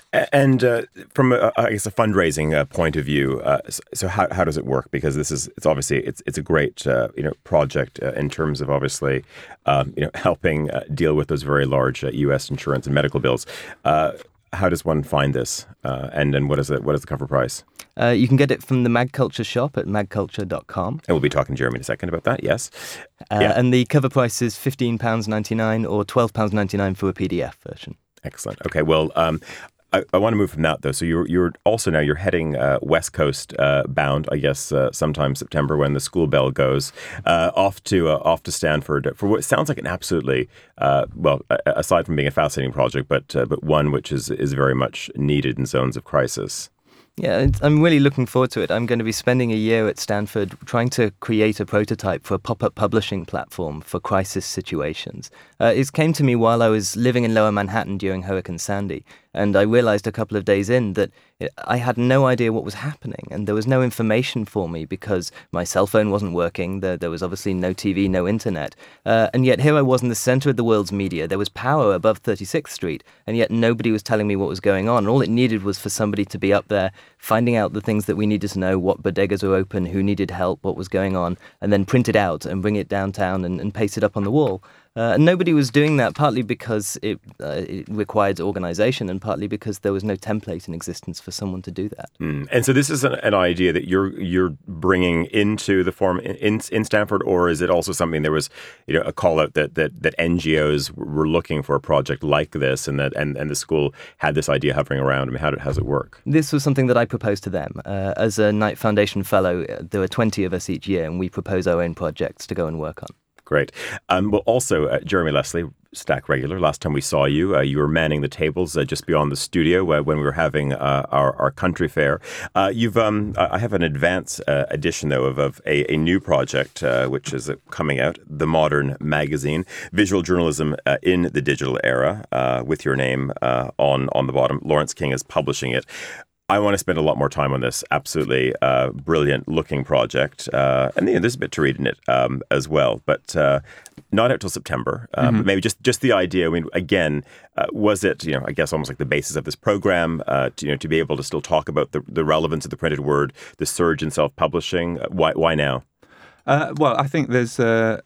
And uh, from, a, I guess, a fundraising uh, point of view, uh, so how how does it work? Because this is, it's obviously, it's it's a great, uh, you know, project uh, in terms of obviously, um, you know, helping uh, deal with those very large uh, U S insurance and medical bills. Uh, how does one find this? Uh, and then what is it? What is the cover price? Uh, you can get it from the Mag Culture shop at mag culture dot com. And we'll be talking to Jeremy in a second about that, yes. Uh, yeah. And the cover price is fifteen pounds ninety-nine or twelve pounds ninety-nine for a P D F version. Excellent. Okay, well, um, I, I want to move from that, though. So you're you're also now, you're heading uh, West Coast uh, bound, I guess, uh, sometime September when the school bell goes, uh, off to uh, off to Stanford for what sounds like an absolutely, uh, well, aside from being a fascinating project, but uh, but one which is, is very much needed in zones of crisis. Yeah, I'm really looking forward to it. I'm going to be spending a year at Stanford trying to create a prototype for a pop-up publishing platform for crisis situations. Uh, it came to me while I was living in Lower Manhattan during Hurricane Sandy, and I realized a couple of days in that I had no idea what was happening, and there was no information for me because my cell phone wasn't working. There, there was obviously no T V, no internet. Uh, and yet here I was in the center of the world's media. There was power above thirty-sixth Street, and yet nobody was telling me what was going on. And all it needed was for somebody to be up there finding out the things that we needed to know, what bodegas were open, who needed help, what was going on, and then print it out and bring it downtown and, and paste it up on the wall. Uh, and nobody was doing that, partly because it, uh, it required organization and partly because there was no template in existence for someone to do that. Mm. And so this is an, an idea that you're you're bringing into the form in, in Stanford, or is it also something there was, you know, a call out that, that, that N G Os were looking for a project like this, and that and, and the school had this idea hovering around? I mean, how, did, how does it work? This was something that I proposed to them. Uh, as a Knight Foundation Fellow, there are twenty of us each year, and we propose our own projects to go and work on. Great. Um, well, also, uh, Jeremy Leslie, Stack regular, last time we saw you, uh, you were manning the tables uh, just beyond the studio uh, when we were having uh, our, our country fair. Uh, you've, um, I have an advance uh, edition, though, of, of a, a new project, uh, which is uh, coming out, The Modern Magazine, Visual Journalism uh, in the Digital Era, uh, with your name uh, on, on the bottom. Lawrence King is publishing it. I want to spend a lot more time on this absolutely uh, brilliant-looking project. Uh, and you know, there's a bit to read in it um, as well, but uh, not out till September. Um, Mm-hmm. But maybe just, just the idea, I mean, again, uh, was it, you know, I guess almost like the basis of this program, uh, to, you know, to be able to still talk about the, the relevance of the printed word, the surge in self-publishing? Why, why now? Uh, well, I think there's... Uh,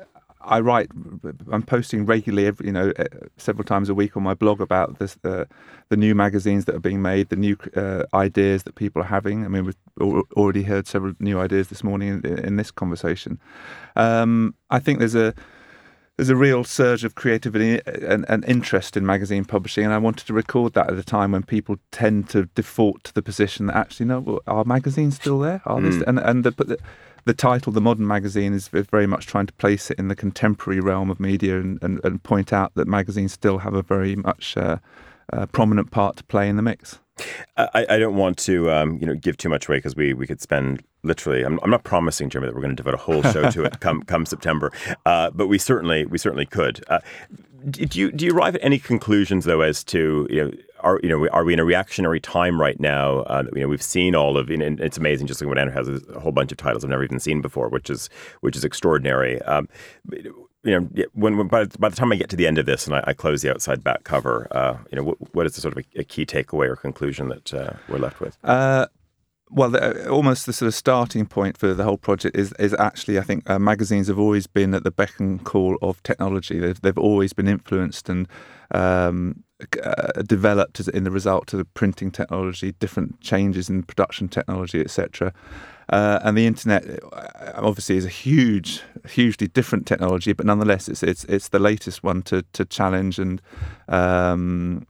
I write, I'm posting regularly, every, you know, several times a week on my blog about this, uh, the new magazines that are being made, the new uh, ideas that people are having. I mean, we're already heard several new ideas this morning in, in this conversation. Um, I think there's a there's a real surge of creativity and, and interest in magazine publishing, and I wanted to record that at a time when people tend to default to the position that actually, no, well, are magazines still there? Are mm. this, and and the, the the title, The Modern Magazine, is very much trying to place it in the contemporary realm of media and, and, and point out that magazines still have a very much uh, uh, prominent part to play in the mix. I, I don't want to, um, you know, give too much away because we, we could spend literally. I'm, I'm not promising, Jeremy, that we're going to devote a whole show to it come come September, uh, but we certainly we certainly could. Uh, do you do you arrive at any conclusions though as to you know are you know are we in a reactionary time right now? Uh, you know, we've seen all of. You know, it's amazing just looking what Andrew has a whole bunch of titles I've never even seen before, which is which is extraordinary. Um, You know, when, when by, by the time I get to the end of this and I, I close the outside back cover, uh, you know, what, what is the sort of a, a key takeaway or conclusion that uh, we're left with? Uh, well, the, almost the sort of starting point for the whole project is is actually, I think, uh, magazines have always been at the beck and call of technology. They've they've always been influenced and um, uh, developed as, in the result of the printing technology, different changes in production technology, et cetera. Uh, and the internet obviously is a huge, hugely different technology, but nonetheless, it's it's it's the latest one to to challenge and um,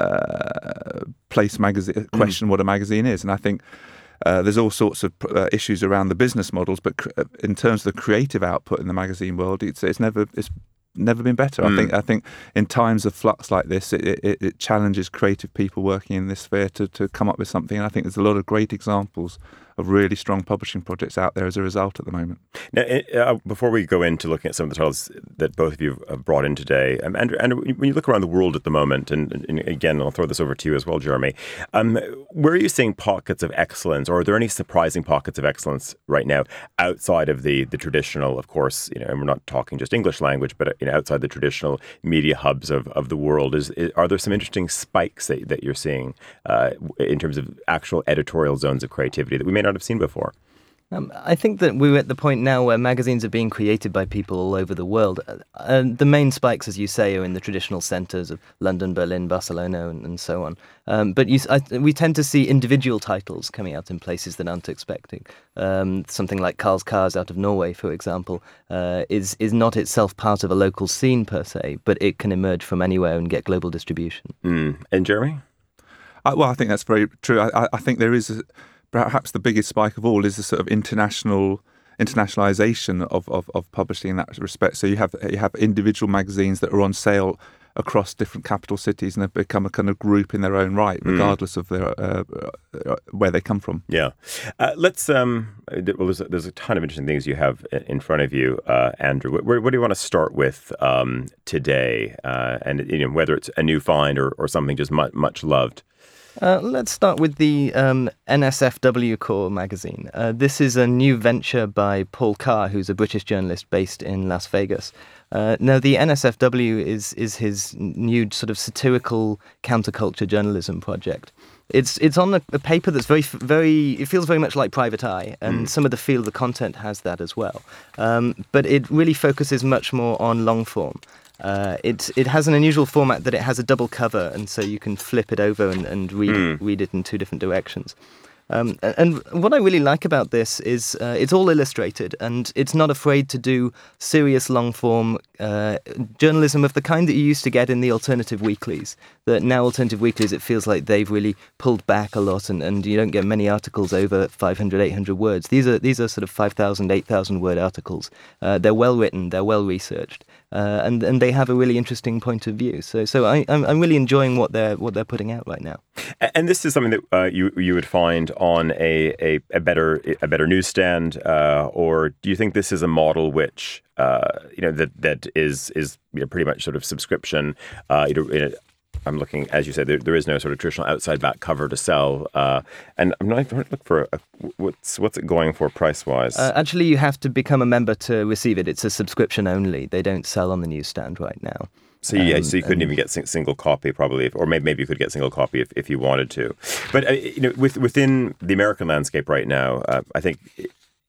uh, place magazine question mm. what a magazine is. And I think uh, there's all sorts of uh, issues around the business models, but cr- in terms of the creative output in the magazine world, it's it's never it's never been better. Mm. I think I think in times of flux like this, it, it, it challenges creative people working in this sphere to to come up with something. And I think there's a lot of great examples of really strong publishing projects out there as a result at the moment. Now, uh, before we go into looking at some of the titles that both of you have brought in today, um, Andrew, Andrew, when you look around the world at the moment, and, and again, I'll throw this over to you as well, Jeremy, um, where are you seeing pockets of excellence, or are there any surprising pockets of excellence right now outside of the the traditional, of course, you know, and we're not talking just English language, but you know, outside the traditional media hubs of, of the world? Is, is are there some interesting spikes that, that you're seeing uh, in terms of actual editorial zones of creativity that we may not have seen before? Um, I think that we're at the point now where magazines are being created by people all over the world. Uh, the main spikes, as you say, are in the traditional centres of London, Berlin, Barcelona, and, and so on. Um, but you, I, we tend to see individual titles coming out in places that aren't expecting. Um, something like Carl's Cars out of Norway, for example, uh, is is not itself part of a local scene per se, but it can emerge from anywhere and get global distribution. Mm. And Jeremy? I, well, I think that's very true. I, I think there is a, perhaps the biggest spike of all is the sort of international internationalization of, of, of publishing in that respect. So you have you have individual magazines that are on sale across different capital cities and have become a kind of group in their own right, regardless mm. of their uh, uh, where they come from. Yeah, uh, let's. Um, well, there's a, there's a ton of interesting things you have in front of you, uh, Andrew. Where, where do you want to start with um, today? Uh, and you know, whether it's a new find or, or something just much much loved. Uh, let's start with the um, N S F W Core magazine. Uh, this is a new venture by Paul Carr, who's a British journalist based in Las Vegas. Uh, now, the N S F W is is his new sort of satirical counterculture journalism project. It's it's on a, a paper that's very very. It feels very much like Private Eye, and mm. some of the feel of the content has that as well. Um, but it really focuses much more on long form. Uh, it it has an unusual format that it has a double cover, and so you can flip it over and, and read mm. read it in two different directions. Um, and what I really like about this is uh, it's all illustrated, and it's not afraid to do serious long-form uh, journalism of the kind that you used to get in the alternative weeklies. That now alternative weeklies, it feels like they've really pulled back a lot, and, and you don't get many articles over five hundred, eight hundred words. These are these are sort of five thousand, eight thousand word articles. Uh, they're well written, they're well researched, uh, and and they have a really interesting point of view. So so I, I'm I'm really enjoying what they're what they're putting out right now. And this is something that uh, you you would find on a, a, a better a better newsstand, uh, or do you think this is a model which uh, you know that that is is you know, pretty much sort of subscription? Uh, you know, in a, I'm looking, as you said, there, there is no sort of traditional outside back cover to sell, uh, and I'm not even looking for a, what's what's it going for price wise. Uh, actually, you have to become a member to receive it. It's a subscription only. They don't sell on the newsstand right now. So yeah, um, so you couldn't even get sing- single copy probably, if, or maybe maybe you could get single copy if, if you wanted to. But uh, you know, with, within the American landscape right now, uh, I think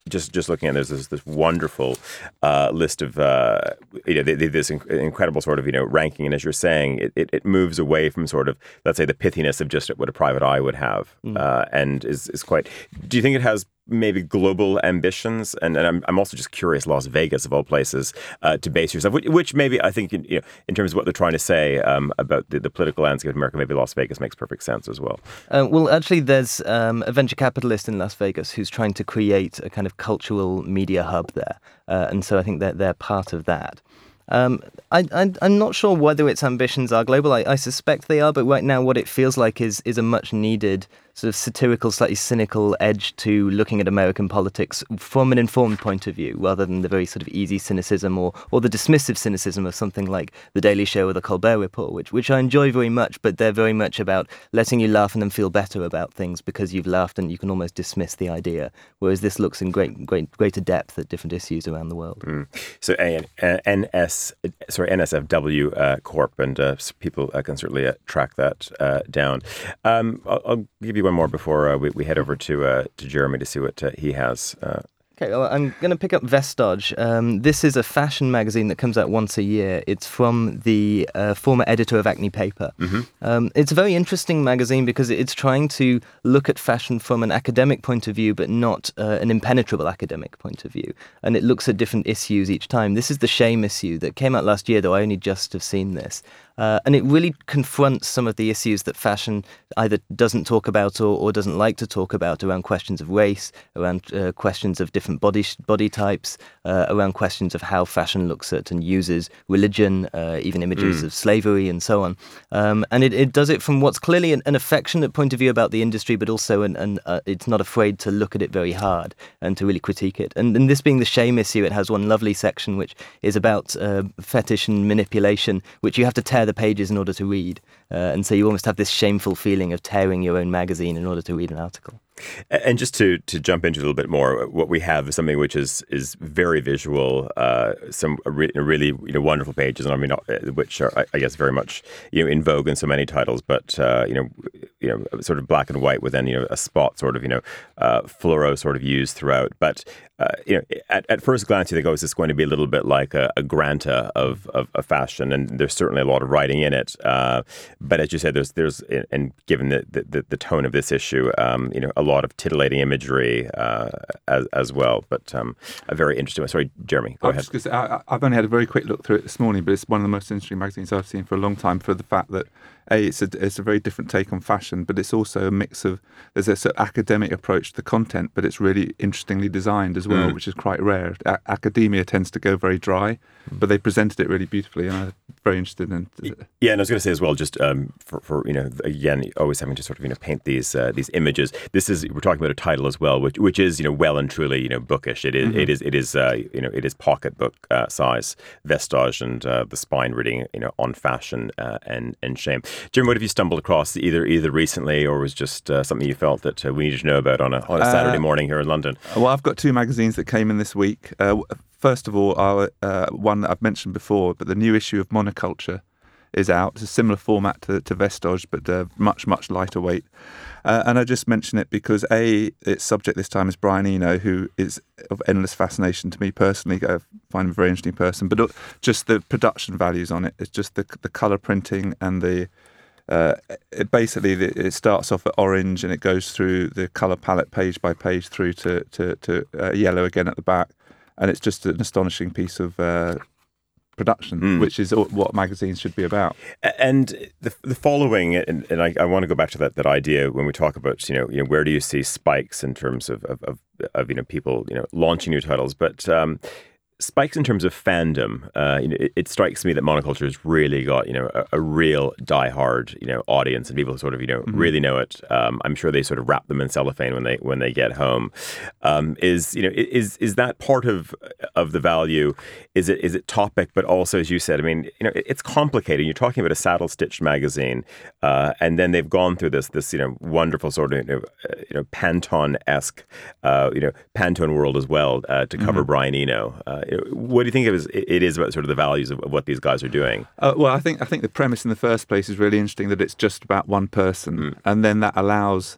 just just looking at there's this, this wonderful uh, list of uh, you know they, they, this inc- incredible sort of you know ranking, and as you're saying, it, it, it moves away from sort of, let's say, the pithiness of just what a private eye would have, mm. uh, and is is quite. Do you think it has maybe global ambitions? And, and I'm I'm also just curious, Las Vegas of all places, uh, to base yourself, which, which maybe I think in, you know, in terms of what they're trying to say um, about the, the political landscape of America, maybe Las Vegas makes perfect sense as well. Uh, well, actually, there's um, a venture capitalist in Las Vegas who's trying to create a kind of cultural media hub there, uh, and so I think that they're part of that. Um, I, I, I'm not sure whether its ambitions are global. I, I suspect they are, but right now what it feels like is is a much needed sort of satirical, slightly cynical edge to looking at American politics from an informed point of view, rather than the very sort of easy cynicism or or the dismissive cynicism of something like The Daily Show or The Colbert Report, which which I enjoy very much, but they're very much about letting you laugh and then feel better about things because you've laughed, and you can almost dismiss the idea. Whereas this looks in great, great, greater depth at different issues around the world. Mm. So uh, N S, sorry, N S F W uh, Corp, and uh, people uh, can certainly uh, track that uh, down. Um, I'll, I'll give you one more before uh, we, we head over to uh, to Jeremy to see what uh, he has. Uh, Okay, well, I'm going to pick up Vestige. Um, this is a fashion magazine that comes out once a year. It's from the uh, former editor of Acne Paper. Mm-hmm. Um, it's a very interesting magazine because it's trying to look at fashion from an academic point of view, but not uh, an impenetrable academic point of view. And it looks at different issues each time. This is the shame issue that came out last year, though I only just have seen this. Uh, and it really confronts some of the issues that fashion either doesn't talk about or, or doesn't like to talk about around questions of race, around uh, questions of different body body types, uh, around questions of how fashion looks at and uses religion, uh, even images Mm. of slavery and so on. Um, and it, it does it from what's clearly an, an affectionate point of view about the industry, but also an, an, uh, it's not afraid to look at it very hard and to really critique it. And, and this being the shame issue, it has one lovely section which is about uh, fetish and manipulation, which you have to tear the pages in order to read. Uh, and so you almost have this shameful feeling of tearing your own magazine in order to read an article. And just to, to jump into a little bit more, what we have is something which is is very visual, uh, some re- really you know wonderful pages, and I mean which are I guess very much you know in vogue in so many titles, but uh, you know you know sort of black and white with then you know a spot sort of you know uh, fluoro sort of used throughout. But uh, you know at, at first glance you think, oh, is this going to be a little bit like a, a Granta of, of of fashion? And there's certainly a lot of writing in it. Uh, but as you said, there's there's and given the the, the tone of this issue, um, you know. A lot of titillating imagery uh, as as well, but um, a very interesting. Sorry, Jeremy, go I ahead. Just gonna say, I, I've only had a very quick look through it this morning, but it's one of the most interesting magazines I've seen for a long time. For the fact that a it's a it's a very different take on fashion, but it's also a mix of there's a sort of academic approach to the content, but it's really interestingly designed as well, Mm. which is quite rare. A- academia tends to go very dry, but they presented it really beautifully, and I'm very interested in. Yeah, and I was going to say as well, just um, for, for you know, again, always having to sort of you know paint these uh, these images. This is we're talking about a title as well, which which is you know well and truly you know bookish. It is Mm-hmm. it is it is uh, you know it is pocketbook uh, size, Vestige, and uh, the spine reading you know on fashion uh, and and shame. Jim, what have you stumbled across either either recently or was just uh, something you felt that uh, we needed to know about on a on a Saturday Uh, morning here in London? Well, I've got two magazines that came in this week. Uh, first of all, our, uh, one that I've mentioned before, but the new issue of Monoculture is out. It's a similar format to, to Vestige, but uh, much, much lighter weight. Uh, and I just mention it because, A, its subject this time is Brian Eno, who is of endless fascination to me personally. I find him a very interesting person. But just the production values on it, it's just the, the colour printing and the... Uh, it basically, it starts off at orange and it goes through the colour palette page by page through to, to, to uh, yellow again at the back. And it's just an astonishing piece of uh, production, Mm. which is what magazines should be about. And the the following, and, and I, I want to go back to that that idea when we talk about you know you know where do you see spikes in terms of of, of, of you know people you know launching new titles, but. Um, Spikes in terms of fandom, uh, you know, it, it strikes me that Monoculture has really got, you know, a, a real diehard, you know, audience, and people who sort of, you know, Mm-hmm. really know it. Um, I'm sure they sort of wrap them in cellophane when they when they get home. Um, is you know, is is that part of of the value? Is it is it topic, but also, as you said, I mean, you know, it, it's complicated. You're talking about a saddle stitched magazine, uh, and then they've gone through this this you know wonderful sort of you know, uh, you know Pantone esque, uh, you know Pantone world as well uh, to cover Mm-hmm. Brian Eno. Uh, What do you think it is, it is about sort of the values of what these guys are doing? Uh, well, I think I think the premise in the first place is really interesting, that it's just about one person, Mm. and then that allows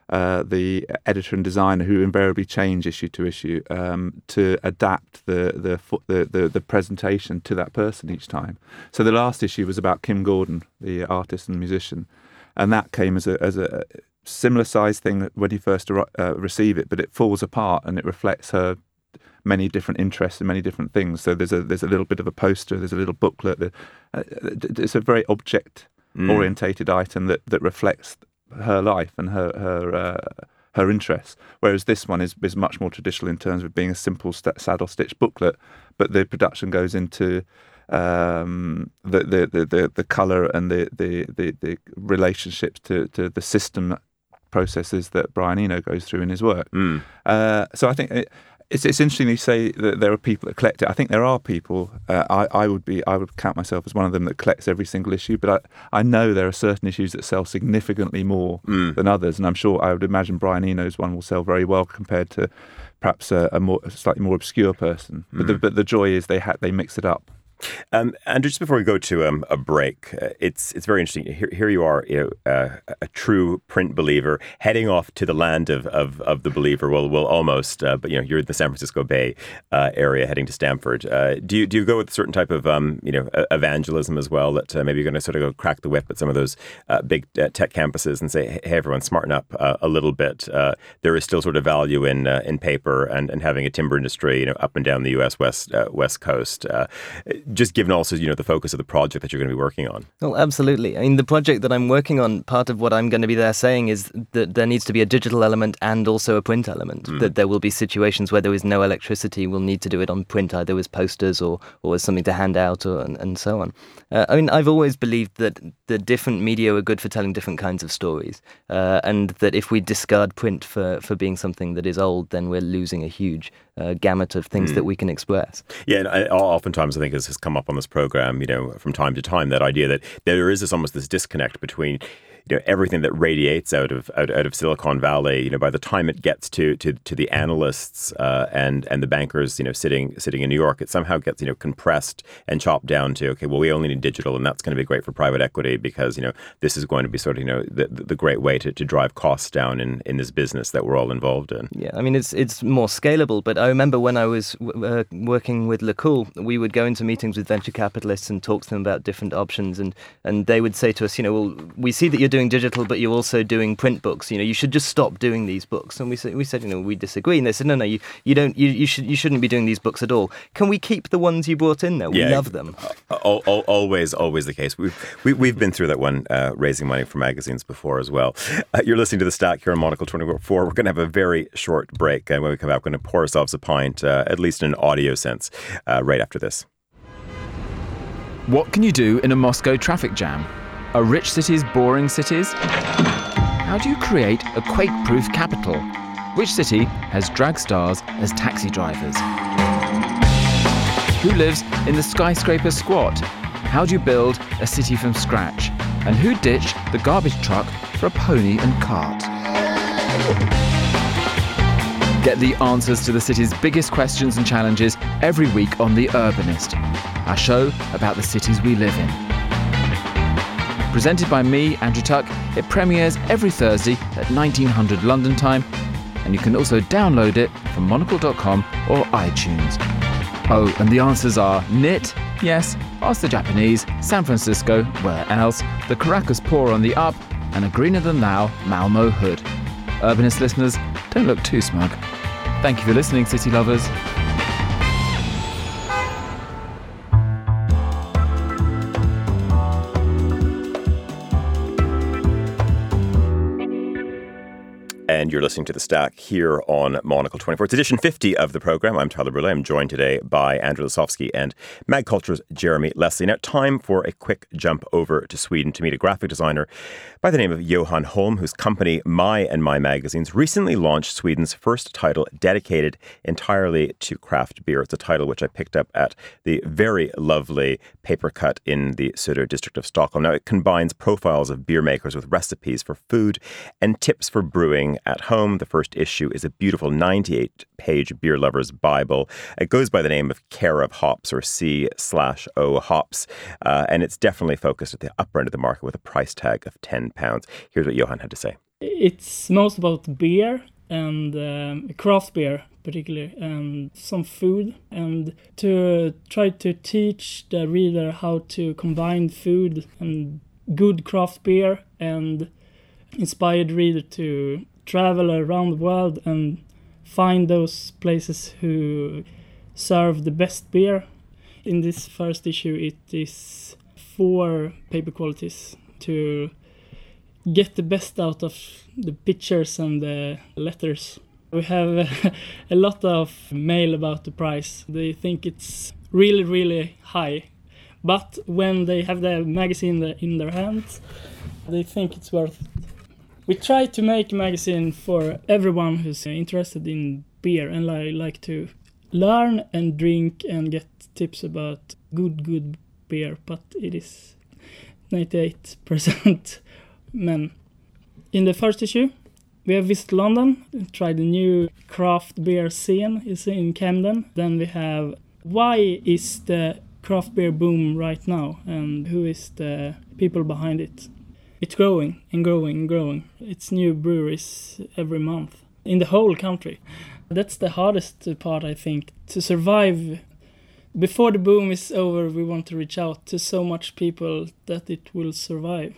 uh, the editor and designer, who invariably change issue to issue, um, to adapt the the, the the the presentation to that person each time. So the last issue was about Kim Gordon, the artist and musician, and that came as a as a similar size thing when you first uh, receive it, but it falls apart and it reflects her many different interests and many different things. So there's a there's a little bit of a poster, there's a little booklet. Uh, it's a very object orientated mm. item that that reflects her life and her her uh, her interests. Whereas this one is is much more traditional in terms of being a simple st- saddle stitch booklet, but the production goes into um, the, the the the the color and the the the, the relationships to to the system processes that Brian Eno goes through in his work. Mm. Uh, so I think. It, It's, it's interesting you say that there are people that collect it. I think there are people. Uh, I, I would be. I would count myself as one of them that collects every single issue. But I, I know there are certain issues that sell significantly more mm. than others, and I'm sure I would imagine Brian Eno's one will sell very well compared to perhaps a, a more a slightly more obscure person. Mm. But the but the joy is they ha- they mix it up. Um, Andrew, just before we go to um, a break, uh, it's it's very interesting. Here, here you are, you know, uh, a true print believer, heading off to the land of of, of the believer. Well, well, almost. Uh, but you know, you're in the San Francisco Bay uh, area, heading to Stanford. Uh, do you do you go with a certain type of um, you know evangelism as well? That uh, maybe you're going to sort of go crack the whip at some of those uh, big uh, tech campuses and say, hey, everyone, smarten up uh, a little bit. Uh, there is still sort of value in uh, in paper and, and having a timber industry, you know, up and down the U S west uh, west coast. Uh, just given also, you know, the focus of the project that you're going to be working on. Well, absolutely. I mean, the project that I'm working on, part of what I'm going to be there saying is that there needs to be a digital element and also a print element. Mm. That there will be situations where there is no electricity, we'll need to do it on print, either as posters or, or as something to hand out or, and, and so on. Uh, I mean, I've always believed that the different media are good for telling different kinds of stories. Uh, and that if we discard print for, for being something that is old, then we're losing a huge uh, gamut of things mm. that we can express. Yeah, and I, oftentimes I think this has come up on this program, you know, from time to time, that idea that there is this almost this disconnect between, you know, everything that radiates out of out, out of Silicon Valley. You know, by the time it gets to to, to the analysts uh, and and the bankers, you know, sitting sitting in New York, it somehow gets, you know, compressed and chopped down to, okay, well, we only need digital, and that's going to be great for private equity because, you know, this is going to be sort of, you know, the, the great way to, to drive costs down in, in this business that we're all involved in. Yeah, I mean, it's it's more scalable. But I remember when I was uh, working with LeCool, we would go into meetings with venture capitalists and talk to them about different options, and and they would say to us, you know, well, we see that you're doing digital, but you're also doing print books. You know, you should just stop doing these books. And we said, we said, you know, we disagree. And they said, no, no, you, you don't, you, you should, you shouldn't be doing these books at all. Can we keep the ones you brought in there? We yeah, love them. Uh, always, always the case. We've we, we've been through that one, uh, raising money for magazines before as well. Uh, you're listening to The Stack here on Monocle twenty-four. We're going to have a very short break, and when we come back, we're going to pour ourselves a pint, uh, at least in an audio sense, uh, right after this. What can you do in a Moscow traffic jam? Are rich cities boring cities? How do you create a quake-proof capital? Which city has drag stars as taxi drivers? Who lives in the skyscraper squat? How do you build a city from scratch? And who ditched the garbage truck for a pony and cart? Get the answers to the city's biggest questions and challenges every week on The Urbanist, our show about the cities we live in. Presented by me, Andrew Tuck, it premieres every Thursday at nineteen hundred London time, and you can also download it from monocle dot com or iTunes. Oh, and the answers are N I T, yes, ask the Japanese, San Francisco, where else, the Caracas Poor on the up, and a greener than thou Malmo hood. Urbanist listeners, don't look too smug. Thank you for listening, city lovers. And you're listening to The Stack here on Monocle twenty-four. It's edition fifty of the program. I'm Tyler Brule. I'm joined today by Andrew Lasovsky and Mag Culture's Jeremy Leslie. Now, time for a quick jump over to Sweden to meet a graphic designer by the name of Johan Holm, whose company My and My Magazines recently launched Sweden's first title dedicated entirely to craft beer. It's a title which I picked up at the very lovely Paper Cut in the Söder district of Stockholm. Now, it combines profiles of beer makers with recipes for food and tips for brewing at home. The first issue is a beautiful ninety-eight page beer lover's Bible. It goes by the name of Care of Hops, or C slash O Hops, uh, and it's definitely focused at the upper end of the market with a price tag of ten pounds. Here's what Johan had to say. It's most about beer and um, craft beer particularly, and some food, and to try to teach the reader how to combine food and good craft beer, and inspire the reader to travel around the world and find those places who serve the best beer. In this first issue, it is four paper qualities to get the best out of the pictures and the letters. We have a lot of mail about the price. They think it's really, really high. But when they have the magazine in their hands, they think it's worth it. We try to make a magazine for everyone who's interested in beer and li- like to learn and drink and get tips about good, good beer. But it is ninety-eight percent men. In the first issue, we have visited London, tried the new craft beer scene is in Camden. Then we have why is the craft beer boom right now and who is the people behind it. It's growing and growing and growing. It's new breweries every month in the whole country. That's the hardest part, I think, to survive. Before the boom is over, we want to reach out to so much people that it will survive.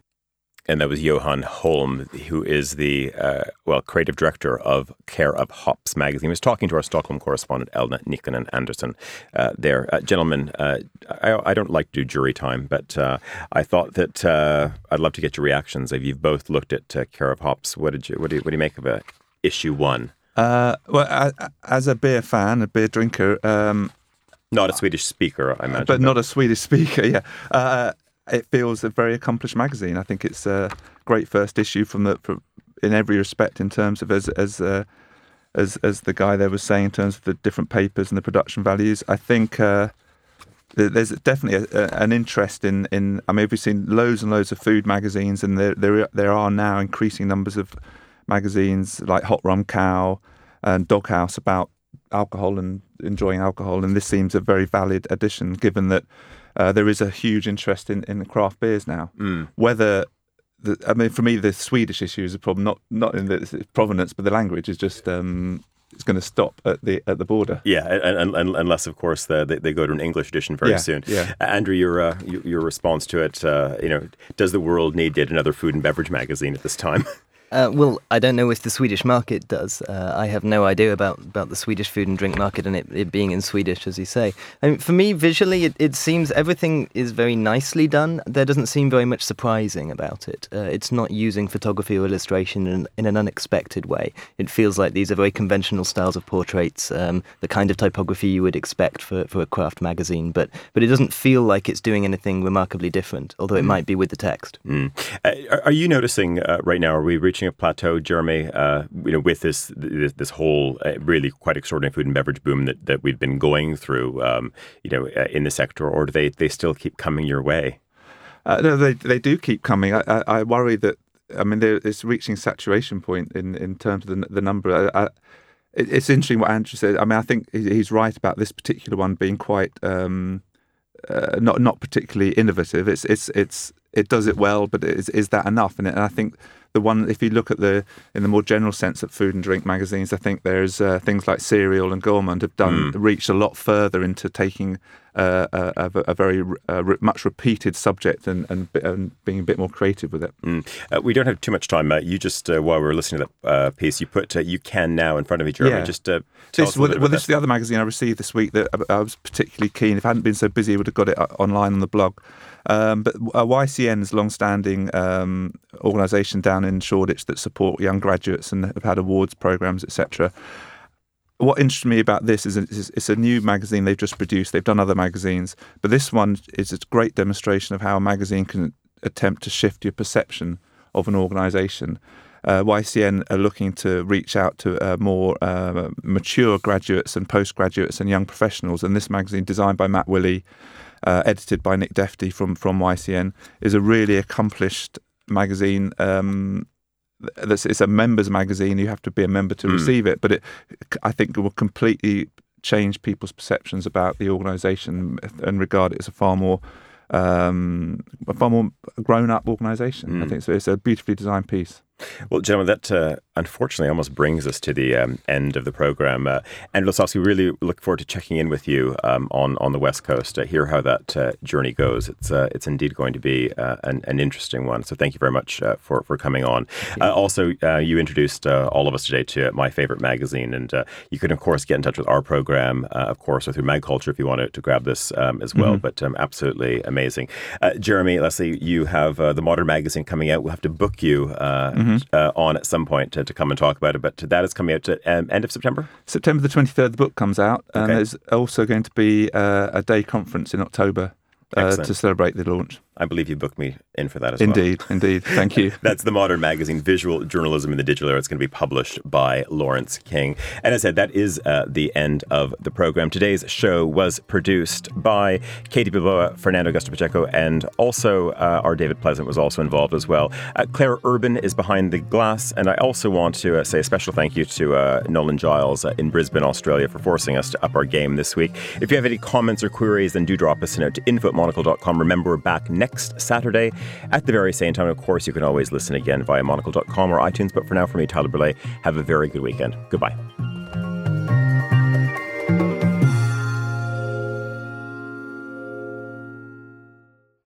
And that was Johan Holm, who is the, uh, well, creative director of Care of Hops magazine. He was talking to our Stockholm correspondent, Elna Nikkonen Andersson, uh, there. Uh, gentlemen, uh, I, I don't like to do jury time, but uh, I thought that uh, I'd love to get your reactions. If you've both looked at uh, Care of Hops, what did you, what do you, what do you make of uh, issue one? Uh, well, I, as a beer fan, a beer drinker... Um, not a Swedish speaker, I imagine. But not a Swedish speaker, yeah. Uh, It feels a very accomplished magazine. I think it's a great first issue from the from, in every respect, in terms of as as uh, as as the guy there was saying, in terms of the different papers and the production values. I think uh, there's definitely a, a, an interest in in. I mean, we've seen loads and loads of food magazines, and there there there are now increasing numbers of magazines like Hot Rum Cow and Doghouse about alcohol and enjoying alcohol, and this seems a very valid addition, given that. Uh, there is a huge interest in, in craft beers now. Mm. Whether, the, I mean, for me, the Swedish issue is a problem, not not in the provenance, but the language is just um, it's going to stop at the at the border. Yeah, and, and, unless of course the, they, they go to an English edition very yeah, soon. Yeah. Uh, Andrew, your, uh, your your response to it, uh, you know, does the world need yet another food and beverage magazine at this time? Uh, well, I don't know if the Swedish market does. Uh, I have no idea about, about the Swedish food and drink market and it, it being in Swedish, as you say. I mean, for me, visually, it, it seems everything is very nicely done. There doesn't seem very much surprising about it. Uh, it's not using photography or illustration in, in an unexpected way. It feels like these are very conventional styles of portraits, um, the kind of typography you would expect for, for a craft magazine. But but it doesn't feel like it's doing anything remarkably different, although it mm. might be with the text. Mm. Uh, are, are you noticing uh, right now, are we reaching a plateau, Jeremy, uh, you know, with this this, this whole uh, really quite extraordinary food and beverage boom that, that we've been going through, um, you know, uh, in the sector, or do they, they still keep coming your way? Uh, no, they they do keep coming. I, I, I worry that, I mean, it's reaching saturation point in, in terms of the, the number. I, I, it's interesting what Andrew said. I mean, I think he's right about this particular one being quite um, uh, not not particularly innovative. It's it's it's it does it well, but is is that enough? And, it, and I think. The one, if you look at the in the more general sense at food and drink magazines, I think there's uh, things like Cereal and Gourmand have done mm. reached a lot further into taking uh, a, a, a very uh, much repeated subject and, and and being a bit more creative with it. Mm. Uh, we don't have too much time. Uh, you just uh, while we were listening to that uh, piece, you put uh, "You Can Now" in front of you, Jeremy. Yeah. Just uh, tell this, us a well, bit well about this is that. the other magazine I received this week that I, I was particularly keen. If I hadn't been so busy, I would have got it online on the blog. Um, but uh, Y C N is a long-standing um, organisation down in Shoreditch that support young graduates and have had awards programmes, et cetera. What interests me about this is it's, it's a new magazine they've just produced. They've done other magazines, but this one is a great demonstration of how a magazine can attempt to shift your perception of an organisation. Uh, Y C N are looking to reach out to uh, more uh, mature graduates and postgraduates and young professionals, and this magazine, designed by Matt Willey, Uh, edited by Nick Defty from, from Y C N, is a really accomplished magazine. Um, that's, it's a members magazine. You have to be a member to mm. receive it, but it, I think it will completely change people's perceptions about the organisation and regard it as a far more um, a far more grown-up organisation. Mm. I think so. It's a beautifully designed piece. Well, gentlemen, that uh, unfortunately almost brings us to the um, end of the program. Uh, Andrew Losovsky, we really look forward to checking in with you um, on on the West Coast to hear how that uh, journey goes. It's uh, it's indeed going to be uh, an, an interesting one. So thank you very much uh, for for coming on. Uh, also, uh, you introduced uh, all of us today to My Favorite Magazine, and uh, you can of course get in touch with our program, uh, of course, or through Mag Culture if you want to, to grab this um, as well. Mm-hmm. But um, absolutely amazing. Uh, Jeremy, Leslie, you have uh, the Modern Magazine coming out. We'll have to book you uh, mm-hmm. uh, on at some point to, to come and talk about it. But that is coming out at um, end of September? September the twenty-third, the book comes out. And okay. there's also going to be uh, a day conference in October uh, to celebrate the launch. I believe you booked me in for that as indeed, well. Indeed, indeed. Thank you. That's the Modern Magazine, Visual Journalism in the Digital Era. It's going to be published by Lawrence King. And as I said, that is uh, the end of the program. Today's show was produced by Katie Bilboa, Fernando Augusto Pacheco, and also uh, our David Pleasant was also involved as well. Uh, Claire Urban is behind the glass. And I also want to uh, say a special thank you to uh, Nolan Giles uh, in Brisbane, Australia, for forcing us to up our game this week. If you have any comments or queries, then do drop us a note to info at monocle dot com. Remember, we're back next Saturday at the very same time. Of course, you can always listen again via monocle dot com or iTunes. But for now, for me, Tyler Brulé, have a very good weekend. Goodbye.